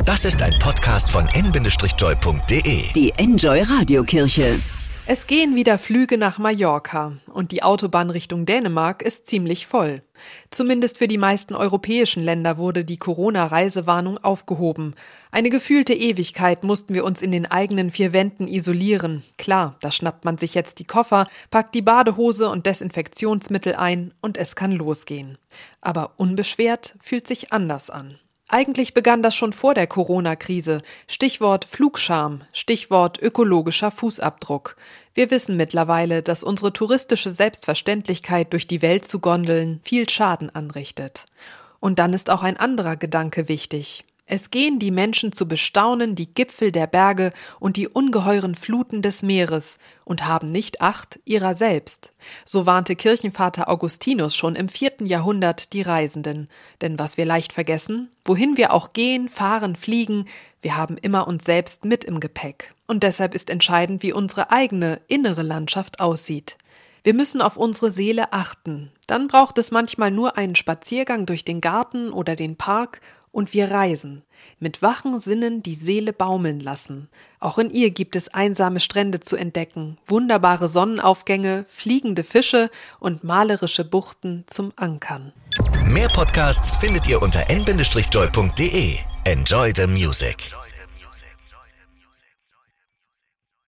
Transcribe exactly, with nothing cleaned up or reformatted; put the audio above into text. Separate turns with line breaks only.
Das ist ein Podcast von en Bindestrich-joy punkt de.
Die Enjoy Radiokirche.
Es gehen wieder Flüge nach Mallorca und die Autobahn Richtung Dänemark ist ziemlich voll. Zumindest für die meisten europäischen Länder wurde die Corona-Reisewarnung aufgehoben. Eine gefühlte Ewigkeit mussten wir uns in den eigenen vier Wänden isolieren. Klar, da schnappt man sich jetzt die Koffer, packt die Badehose und Desinfektionsmittel ein und es kann losgehen. Aber unbeschwert fühlt sich anders an. Eigentlich begann das schon vor der Corona-Krise. Stichwort Flugscham, Stichwort ökologischer Fußabdruck. Wir wissen mittlerweile, dass unsere touristische Selbstverständlichkeit, durch die Welt zu gondeln, viel Schaden anrichtet. Und dann ist auch ein anderer Gedanke wichtig. Es gehen die Menschen zu bestaunen die Gipfel der Berge und die ungeheuren Fluten des Meeres und haben nicht Acht ihrer selbst. So warnte Kirchenvater Augustinus schon im vierten Jahrhundert die Reisenden. Denn was wir leicht vergessen, wohin wir auch gehen, fahren, fliegen, wir haben immer uns selbst mit im Gepäck. Und deshalb ist entscheidend, wie unsere eigene innere Landschaft aussieht. Wir müssen auf unsere Seele achten. Dann braucht es manchmal nur einen Spaziergang durch den Garten oder den Park und wir reisen. Mit wachen Sinnen die Seele baumeln lassen. Auch in ihr gibt es einsame Strände zu entdecken, wunderbare Sonnenaufgänge, fliegende Fische und malerische Buchten zum Ankern.
Mehr Podcasts findet ihr unter en Bindestrich-joy punkt de. Enjoy the music.